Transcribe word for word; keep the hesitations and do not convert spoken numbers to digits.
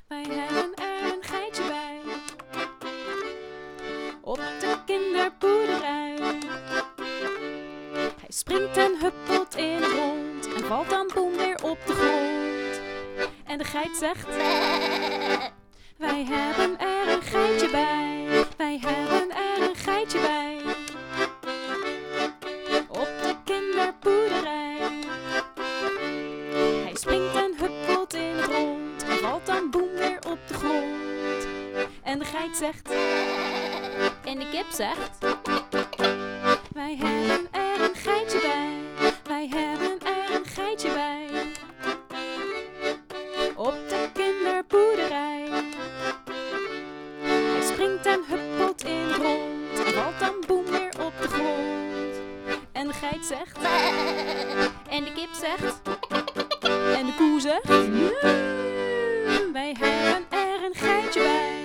Wij hebben er een geitje bij. Op de kinderboerderij. Hij springt en huppelt in het rond en valt dan boem weer op de grond. En de geit zegt: wij hebben er een geitje bij. Wij hebben er een geitje bij. Op de kinderboerderij. Hij springt en huppelt in het rond en valt dan boem weer op de grond. En de geit zegt: en de kip zegt: wij hebben er een geitje bij. Wij hebben er een geitje bij. Op de kinderboerderij. Hij springt en huppelt in het rond en valt dan boem weer op de grond. En de geit zegt: en de kip zegt: en de koe zegt: wij hebben er een geitje bij.